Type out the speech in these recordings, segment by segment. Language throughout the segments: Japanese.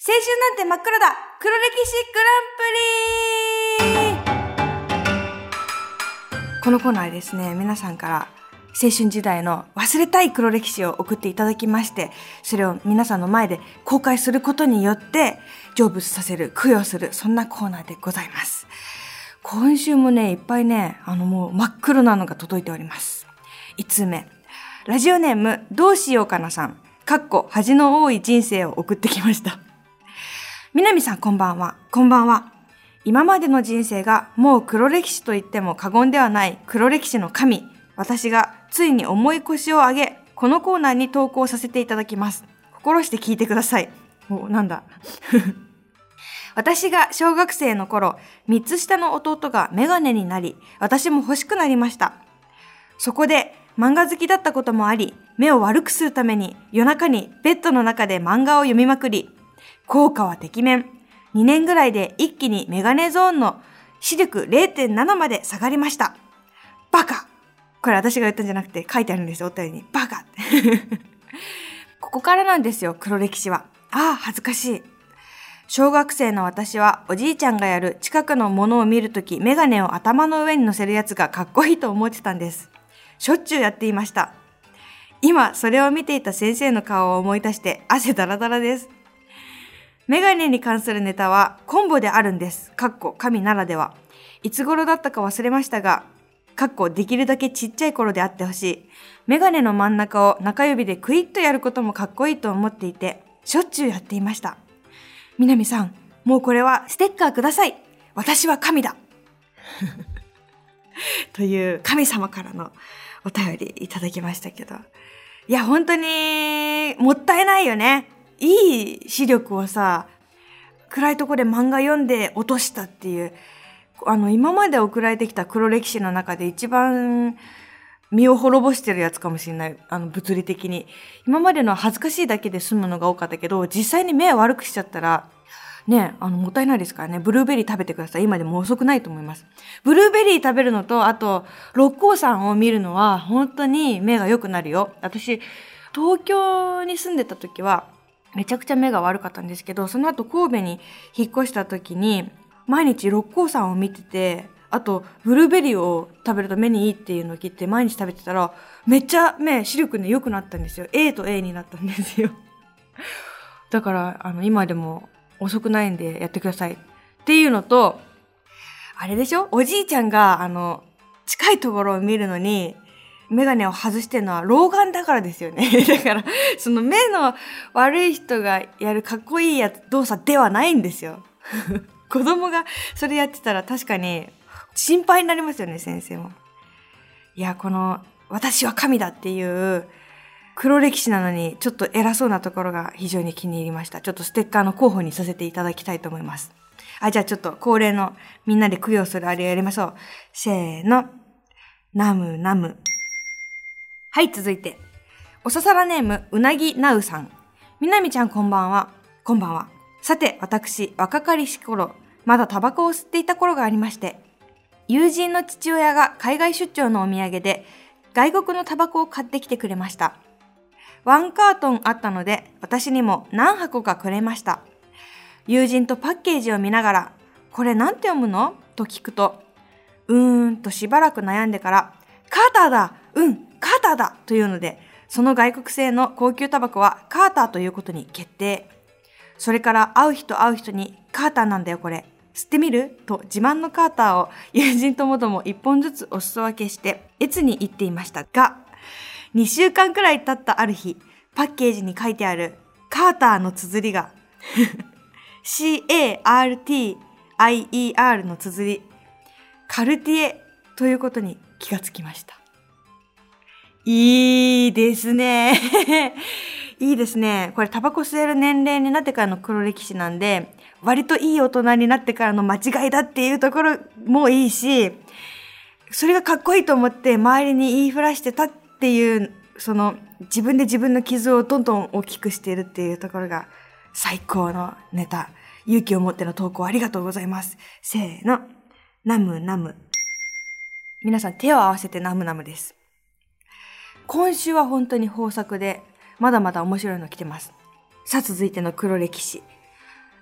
青春なんて真っ暗だ、黒歴史グランプリ。このコーナーですね、皆さんから青春時代の忘れたい黒歴史を送っていただきまして、それを皆さんの前で公開することによって成仏させる、供養する、そんなコーナーでございます。今週もね、いっぱいね、もう真っ黒なのが届いております。5つ目、ラジオネームどうしようかなさん、恥の多い人生を送ってきました。南さん、こんばんは。こんばんは。今までの人生がもう黒歴史と言っても過言ではない黒歴史の神、私がついに重い腰を上げ、このコーナーに投稿させていただきます。心して聞いてください。なんだ。私が小学生の頃、3つ下の弟がメガネになり、私も欲しくなりました。そこで漫画好きだったこともあり、目を悪くするために夜中にベッドの中で漫画を読みまくり、効果はてきめん。2年ぐらいで一気にメガネゾーンの視力 0.7 まで下がりました。バカ！これ私が言ったんじゃなくて書いてあるんですよ、お便りに。バカ！ここからなんですよ、黒歴史は。恥ずかしい。小学生の私はおじいちゃんがやる近くのものを見るときメガネを頭の上に乗せるやつがかっこいいと思ってたんです。しょっちゅうやっていました。今それを見ていた先生の顔を思い出して汗だらだらです。メガネに関するネタはコンボであるんです。神ならでは。いつ頃だったか忘れましたが、できるだけちっちゃい頃であってほしい。メガネの真ん中を中指でクイッとやることもかっこいいと思っていて、しょっちゅうやっていました。南さん、もうこれはステッカーください。私は神だ。という神様からのお便りいただきましたけど。いや、本当にもったいないよね。いい視力をさ、暗いとこで漫画読んで落としたっていう、今まで送られてきた黒歴史の中で一番身を滅ぼしてるやつかもしれない。物理的に。今までのは恥ずかしいだけで済むのが多かったけど、実際に目を悪くしちゃったら、ね、もったいないですからね。ブルーベリー食べてください。今でも遅くないと思います。ブルーベリー食べるのと、あと、六甲山を見るのは本当に目が良くなるよ。私、東京に住んでた時は、めちゃくちゃ目が悪かったんですけど、その後神戸に引っ越した時に、毎日六甲山を見てて、あと、ブルーベリーを食べると目にいいっていうのを聞いて、毎日食べてたら、めっちゃ視力ね、良くなったんですよ。A と A になったんですよ。だから、今でも遅くないんでやってください。っていうのと、あれでしょ？おじいちゃんが、近いところを見るのに、メガネを外してるのは老眼だからですよね。だから、その目の悪い人がやるかっこいい動作ではないんですよ。子供がそれやってたら確かに心配になりますよね、先生も。いや、この私は神だっていう黒歴史なのにちょっと偉そうなところが非常に気に入りました。ちょっとステッカーの候補にさせていただきたいと思います。じゃあちょっと恒例のみんなで供養するあれやりましょう。せーの。ナムナム。はい、続いて。おささらネーム、うなぎなうさん。みなみちゃんこんばんは。こんばんは。さて、私、若かりし頃、まだタバコを吸っていた頃がありまして、友人の父親が海外出張のお土産で、外国のタバコを買ってきてくれました。1カートンあったので、私にも何箱かくれました。友人とパッケージを見ながら、これなんて読むの？と聞くと、としばらく悩んでから、カーターだ！カーターだ！というので、その外国製の高級タバコはカーターということに決定。それから会う人に、カーターなんだよこれ。吸ってみる？と自慢のカーターを友人ともども一本ずつお裾分けして、越に言っていましたが、2週間くらい経ったある日、パッケージに書いてあるカーターの綴りがCARTIER の綴り、カルティエということに気がつきました。いいですね。いいですね。これタバコ吸える年齢になってからの黒歴史なんで、割といい大人になってからの間違いだっていうところもいいし、それがかっこいいと思って周りに言いふらしてたっていう、その自分で自分の傷をどんどん大きくしているっていうところが最高のネタ。勇気を持っての投稿ありがとうございます。せーの。ナムナム。皆さん手を合わせてナムナムです。今週は本当に豊作で、まだまだ面白いの来てます。さあ続いての黒歴史。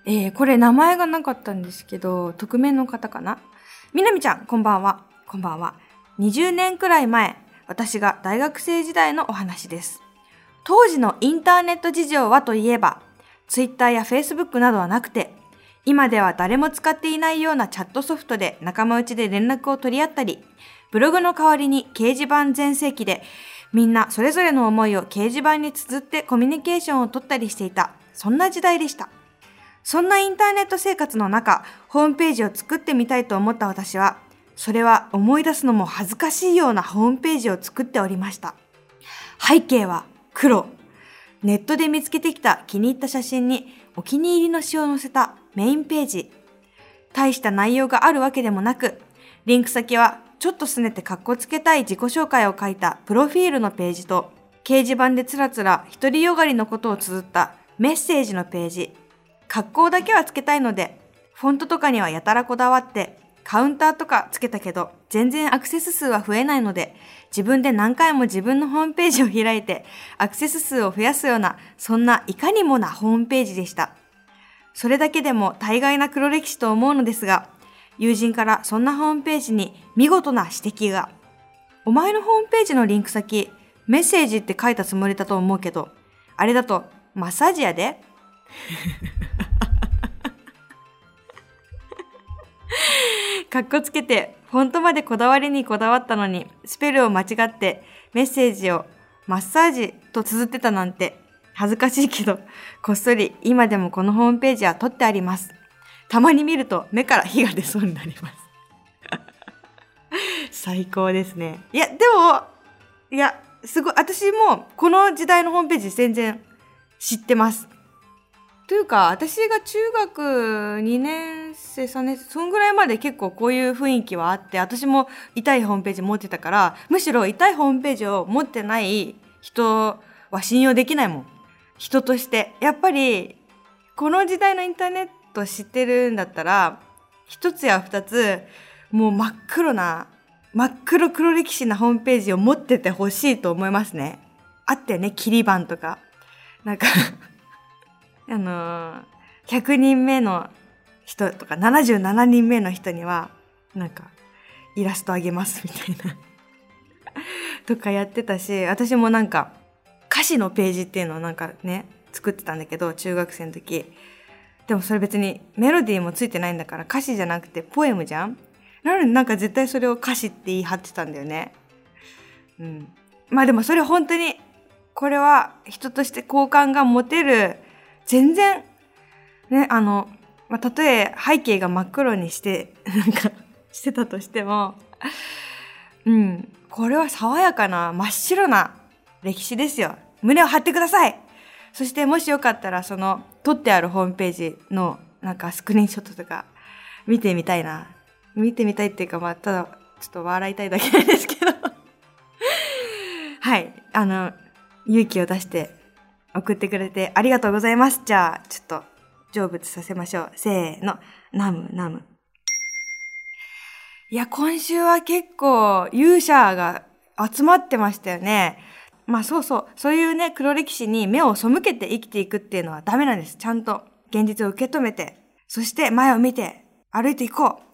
これ名前がなかったんですけど、匿名の方かな。みなみちゃん、こんばんは。こんばんは。20年くらい前、私が大学生時代のお話です。当時のインターネット事情はといえば、Twitter や Facebook などはなくて、今では誰も使っていないようなチャットソフトで仲間内で連絡を取り合ったり、ブログの代わりに掲示板全盛期で、みんなそれぞれの思いを掲示板に綴ってコミュニケーションを取ったりしていた、そんな時代でした。そんなインターネット生活の中、ホームページを作ってみたいと思った私は、それは思い出すのも恥ずかしいようなホームページを作っておりました。背景は黒。ネットで見つけてきた気に入った写真にお気に入りの詩を載せたメインページ。大した内容があるわけでもなく、リンク先はちょっと拗ねてカッコつけたい自己紹介を書いたプロフィールのページと、掲示板でつらつら独りよがりのことを綴ったメッセージのページ。格好だけはつけたいので、フォントとかにはやたらこだわって、カウンターとかつけたけど、全然アクセス数は増えないので、自分で何回も自分のホームページを開いて、アクセス数を増やすような、そんないかにもなホームページでした。それだけでも大概な黒歴史と思うのですが、友人からそんなホームページに見事な指摘が。お前のホームページのリンク先、メッセージって書いたつもりだと思うけど、あれだとマッサージやで。かっこつけて、フォントまでこだわりにこだわったのに、スペルを間違ってメッセージをマッサージと綴ってたなんて、恥ずかしいけど、こっそり今でもこのホームページは撮ってあります。たまに見ると目から火が出そうになります。最高ですね。いや、すごい、私もこの時代のホームページ全然知ってます。というか、私が中学2年生、3年生、そんぐらいまで結構こういう雰囲気はあって、私も痛いホームページ持ってたから、むしろ痛いホームページを持ってない人は信用できないもん。人として。やっぱり、この時代のインターネット知ってるんだったら、一つや二つ、もう真っ黒黒歴史なホームページを持っててほしいと思いますね。あったよね、切り板とか。なんか100人目の人とか77人目の人には、なんか、イラストあげますみたいな。とかやってたし、私もなんか、歌詞のページっていうのをなんかね、作ってたんだけど、中学生の時。でもそれ別にメロディーもついてないんだから歌詞じゃなくてポエムじゃん？なのになんか絶対それを歌詞って言い張ってたんだよね。うん。まあでもそれ本当に、これは人として好感が持てる、全然、ね、たとえ背景が真っ黒にして、してたとしても、うん、これは爽やかな、真っ白な歴史ですよ。胸を張ってください。そしてもしよかったら、撮ってあるホームページの、スクリーンショットとか、見てみたいな。見てみたいっていうか、ただ、ちょっと笑いたいだけなんですけど。はい。勇気を出して送ってくれてありがとうございます。じゃあ、ちょっと、成仏させましょう。せーの。ナム。いや、今週は結構、勇者が集まってましたよね。そういうね、黒歴史に目を背けて生きていくっていうのはダメなんです。ちゃんと現実を受け止めて、そして前を見て歩いていこう。